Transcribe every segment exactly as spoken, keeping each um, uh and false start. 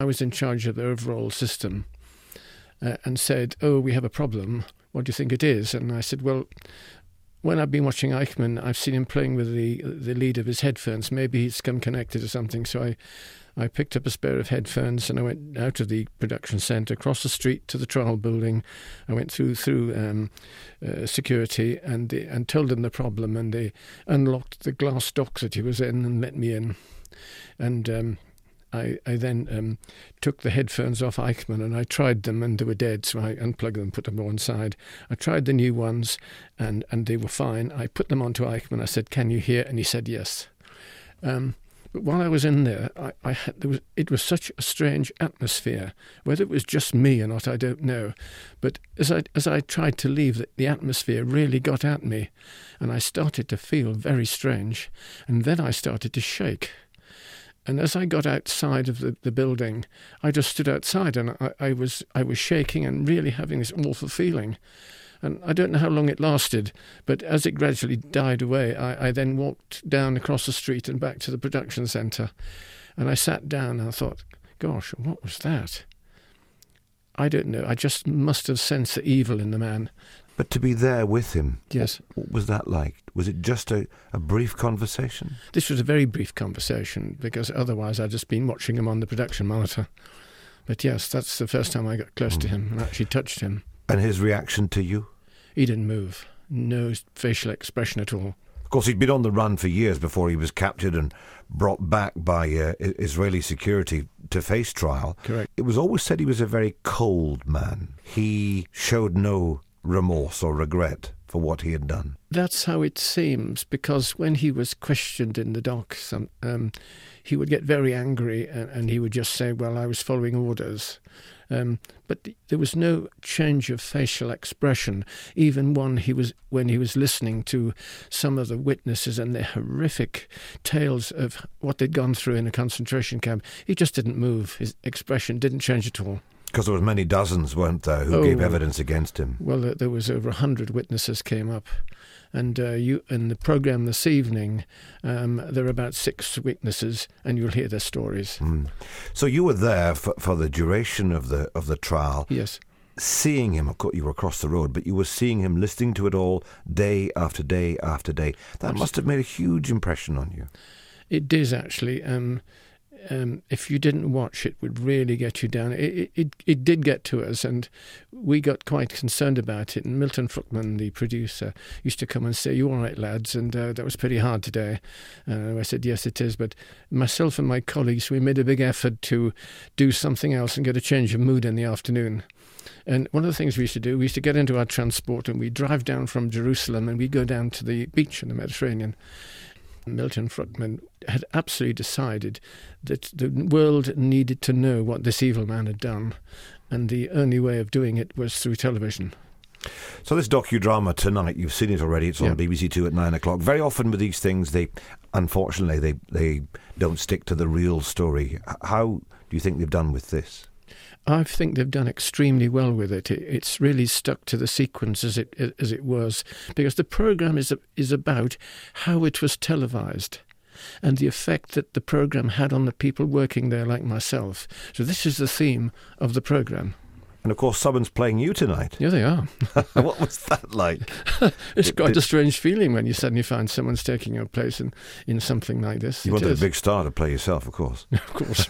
I was in charge of the overall system uh, and said, oh, we have a problem. What do you think it is? And I said, well, when I've been watching Eichmann, I've seen him playing with the the lead of his headphones. Maybe he's come connected or something. So I, I picked up a pair of headphones and I went out of the production centre, across the street to the trial building. I went through through um, uh, security and they, and told them the problem, and they unlocked the glass dock that he was in and let me in. And um, I, I then um, took the headphones off Eichmann and I tried them and they were dead, so I unplugged them, put them on one side. I tried the new ones and, and they were fine. I put them onto Eichmann. I said, can you hear? And he said yes. Um, but while I was in there, I, I had, there was, it was such a strange atmosphere. Whether it was just me or not, I don't know. But as I, as I tried to leave, the, the atmosphere really got at me and I started to feel very strange. And then I started to shake. And as I got outside of the, the building, I just stood outside and I, I was I was shaking and really having this awful feeling. And I don't know how long it lasted, but as it gradually died away, I, I then walked down across the street and back to the production centre. And I sat down and I thought, gosh, what was that? I don't know. I just must have sensed the evil in the man. But to be there with him, yes. What, what was that like? Was it just a, a brief conversation? This was a very brief conversation, because otherwise I'd just been watching him on the production monitor. But yes, that's the first time I got close mm. to him and actually touched him. And his reaction to you? He didn't move. No facial expression at all. Of course, he'd been on the run for years before he was captured and brought back by uh, Israeli security to face trial. Correct. It was always said he was a very cold man. He showed no remorse or regret for what he had done. That's how it seems, because when he was questioned in the dock, some, um, he would get very angry and, and he would just say, well, I was following orders. Um, but there was no change of facial expression, even when he was when he was listening to some of the witnesses and their horrific tales of what they'd gone through in a concentration camp. He just didn't move. His expression didn't change at all. Because there were many dozens, weren't there, who oh, gave evidence against him? Well, there was over a hundred witnesses came up. And uh, you in the programme this evening, um, there are about six witnesses, and you'll hear their stories. Mm. So you were there for, for the duration of the of the trial. Yes. Seeing him, of course, you were across the road, but you were seeing him, listening to it all day after day after day. That must have made a huge impression on you. It did, actually. Um, Um, if you didn't watch, it would really get you down. It, it it did get to us, and we got quite concerned about it. And Milton Fruchtman, the producer, used to come and say, "You all right, lads?" And uh, that was pretty hard today. Uh, I said, "Yes, it is." But myself and my colleagues, we made a big effort to do something else and get a change of mood in the afternoon. And one of the things we used to do, we used to get into our transport and we'd drive down from Jerusalem and we'd go down to the beach in the Mediterranean. Milton Fruchtman had absolutely decided that the world needed to know what this evil man had done, and the only way of doing it was through television. So this docudrama tonight, you've seen it already, it's on yeah. B B C Two at nine o'clock. Very often with these things, they, unfortunately, they, they don't stick to the real story. How do you think they've done with this? I think they've done extremely well with it. It's really stuck to the sequence as it as it was, because the programme is is about how it was televised and the effect that the programme had on the people working there like myself. So this is the theme of the programme. And of course someone's playing you tonight. Yeah, they are. What was that like? It's it, quite it, a strange feeling when you suddenly find someone's taking your place in, in something like this. You it wanted is. a big star to play yourself, of course. Of course.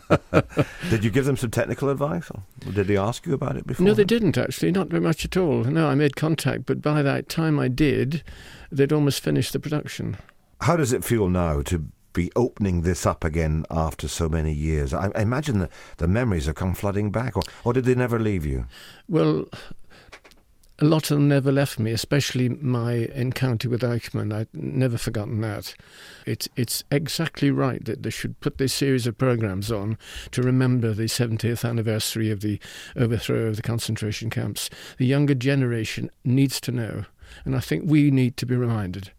Did you give them some technical advice? Or did they ask you about it before? No, they didn't, actually. Not very much at all. No, I made contact, but by that time I did, they'd almost finished the production. How does it feel now to be opening this up again after so many years? I, I imagine that the memories have come flooding back, or, or did they never leave you? Well, a lot of them never left me, especially my encounter with Eichmann. I've never forgotten that. It's, it's exactly right that they should put this series of programmes on to remember the seventieth anniversary of the overthrow of the concentration camps. The younger generation needs to know, and I think we need to be reminded.